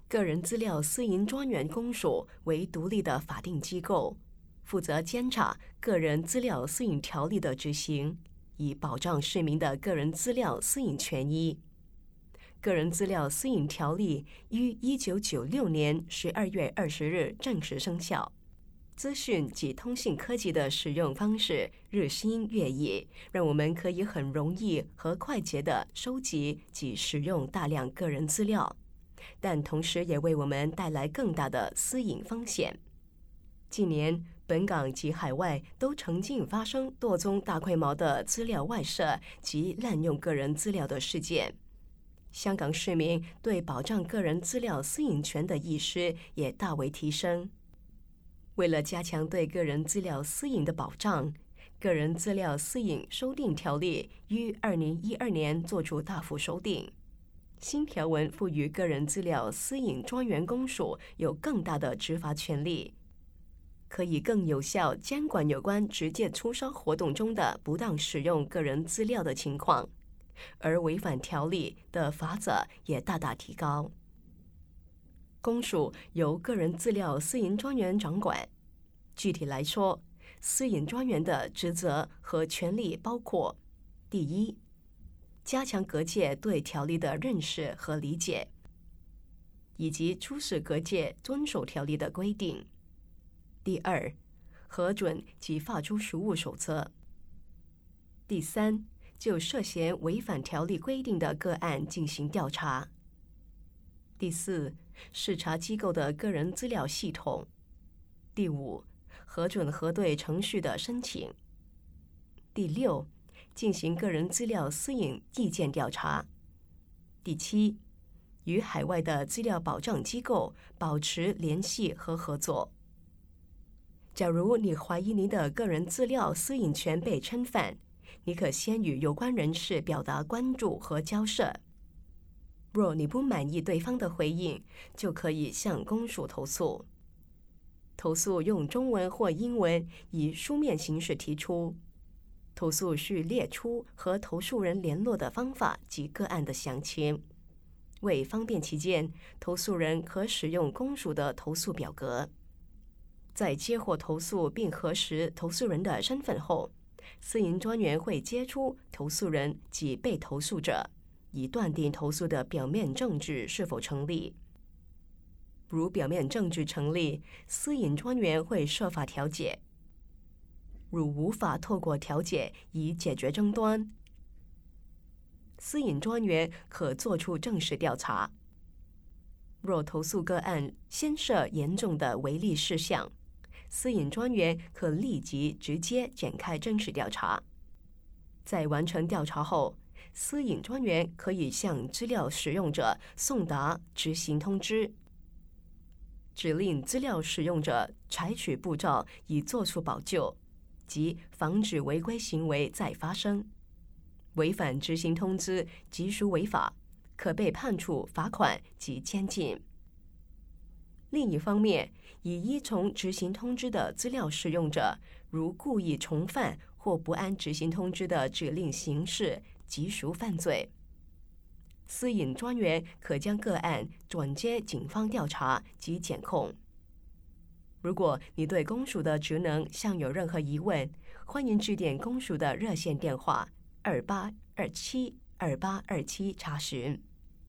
个人资料私营专员公署为独立的法定机构，负责监察个人资料私隐条例的执行，以保障市民的个人资料私隐权益。个人资料私隐条例于1996年12月20日正式生效。资讯及通信科技的使用方式日新月异，让我们可以很容易和快捷地收集及使用大量个人资料，但同时也为我们带来更大的私隐风险。近年，本港及海外都曾经发生多宗大规模的资料外泄及滥用个人资料的事件。香港市民对保障个人资料私隐权的意识也大为提升。为了加强对个人资料私隐的保障，个人资料私隐修订条例于2012年作出大幅修订。新条文赋予个人资料私隐专员公署有更大的执法权力，可以更有效监管有关直接出售活动中的不当使用个人资料的情况，而违反条例的罚则也大大提高。公署由个人资料私隐专员掌管。具体来说，私隐专员的职责和权利包括：第一，加强各界对条例的认识和理解，以及促使各界遵守条例的规定；第二，核准及发出实务守则；第三，就涉嫌违反条例规定的个案进行调查；第四，视察机构的个人资料系统；第五，核准核对程序的申请；第六，进行个人资料私隐意见调查；第七，与海外的资料保障机构保持联系和合作。假如你怀疑你的个人资料私隐权被侵犯，你可先与有关人士表达关注和交涉。若你不满意对方的回应，就可以向公署投诉。投诉用中文或英文以书面形式提出。投诉需列出和投诉人联络的方法及个案的详情。为方便起见，投诉人可使用公署的投诉表格。在接获投诉并核实投诉人的身份后，私隐专员会接触投诉人及被投诉者，以断定投诉的表面证据是否成立。如表面证据成立，私隐专员会设法调解；如无法透过调解以解决争端，私隐专员可作出正式调查。若投诉个案牵涉严重的违例事项，私隐专员可立即直接展开正式调查。在完成调查后，私隐专员可以向资料使用者送达执行通知，指令资料使用者采取步骤以作出补救，及防止违规行为再发生。违反执行通知即属违法，可被判处罚款及监禁。另一方面，已依从执行通知的资料使用者，如故意重犯或不按执行通知的指令行事，即属犯罪。私隐专员可将个案转接警方调查及检控。如果你对公署的职能尚有任何疑问，欢迎致电公署的热线电话28272827查询。